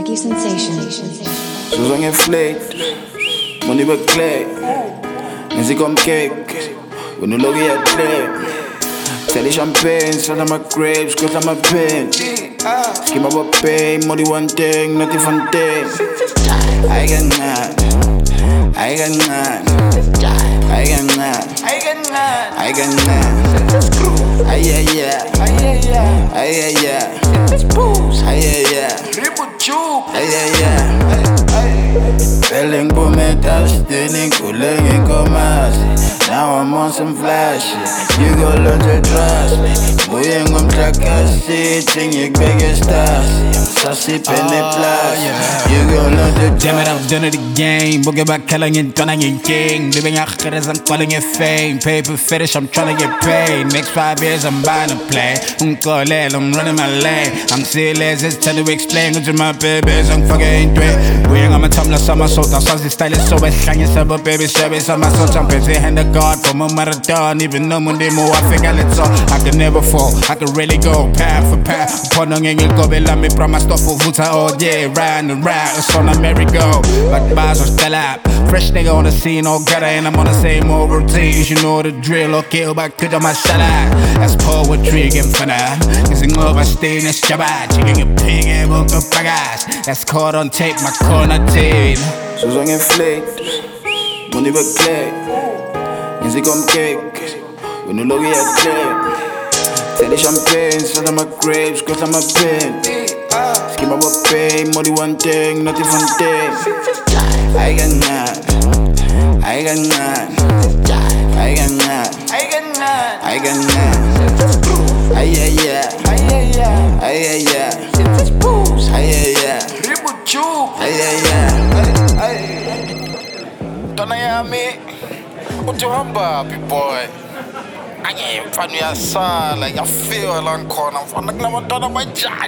Reggae Sensation. Zo geflikt, money bekleed. En ze komt cake, we nu lopen je trip. Tell die champagne, zet aan mijn grapes, kut aan mijn pen. Schip maar wat pay, money one thing, not even thing. I got none, I got none, I got none, I got none. Ay yeah yeah, ay yeah yeah, ay yeah yeah, ay yeah yeah, ay yeah yeah. Feeling pumetas, stealing, cooling in commerce. Now I'm on some flash shit. You gon' learn to trust me. Boying on track sitting, you beg your stars. Sassy penny plus. You gon' learn to trust. Damn it, I've done it again. Boogie back, killing and done again king. Living out here as I'm calling it fame. Paper fetish, I'm trying to get paid. Next 5 years, I'm buying a plane. I'm running my lane. I'm serious, it's time to explain. Go to my babies, I'm fucking doing. Boying on my Tumblr, summer salt. I'm the style is so best. Shine yourself, baby, service on my soul. I'm busy, hand the guard for my marathon. Even though Monday more, I think I let all. I can never fall, I can really go path for path. Upon on you go, let me promise stuff for Vuta all day. Round and round, it's on a merry-go. But bars are still up. Fresh nigga on the scene, all gutter, and I'm on the same old routine. You know the drill, okay, back to the masala. That's poetry again for now. Kissing over stain, it's Shabbat. Chicken your pig, and won't go bagas. That's caught on tape, my corner team. Zo geflikt, money bekleed. En ze komt cake, we nu lopen je trip. Tell die champagne, zet aan mijn grapes, kut aan mijn pen. Schip maar wat pay, money one thing, not even thing. I got none, I got none, I got none, I got none. Ay yeah yeah, ay yeah yeah, ay yeah yeah, ay yeah yeah, ay yeah yeah. Don't hear me? What you want, baby boy? I ain't from your son, like you feel like corner. I'm from the glamour, don't my jack.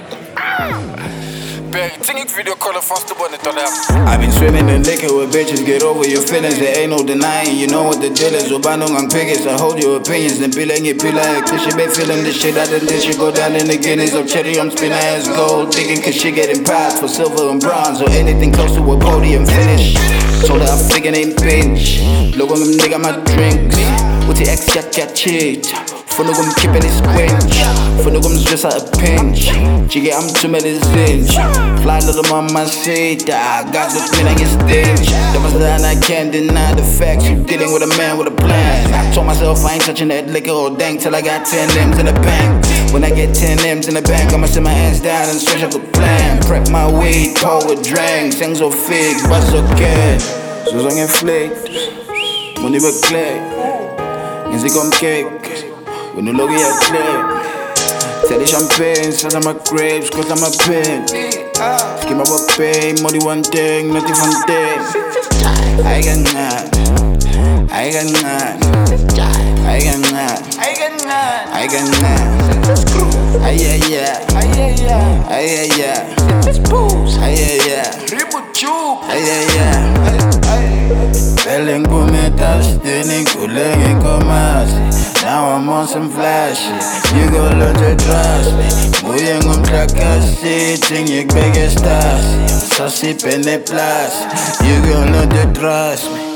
Big thing, video call the first one. I've been swimming in liquor with bitches, get over your feelings, there ain't no denying, you know what the deal is. Ubano ngang pickets, I hold your opinions, then be like it, be like, cause she been feeling this shit, I done this shit, go down in the Guinness of cherry, I'm spinning ass gold, digging cause she getting past for silver and bronze, or anything close to a podium finish. So that I'm figuring ain't pinch, look on them nigga my drinks, with the ex yak cheat. Fundo gum keeping it squinch. Fundo gum's just at a pinch. Chique, I'm too many zinch. Fly little mama say that got the thing I get stench. That was that I can't deny the facts. You dealing with a man with a plan. I told myself I ain't touching that liquor or dang till I got 10 M's in the bank. When I get 10 M's in the bank, I'ma sit my hands down and switch up the plan. Prep my weed, pour with drink. Things so fig, but so good. Zo geflikt, money bekleed. En ze komt cake. We nu lopen je trip. Tell die champagne, zet aan mijn grapes, kut aan mijn pen. Schip maar wat pay, money one thing, not even thing. I got none, I got none, I got none, I got none. Ay yeah yeah, ay yeah yeah, ay yeah yeah, ay yeah yeah, ay yeah yeah. Feeling pumetas, stealing, cooling in commerce. Now I'm on some flash shit. You gon' learn to trust me. Boying on track sitting, you beg your stars. Sassy penny plus. You gon' learn to trust me.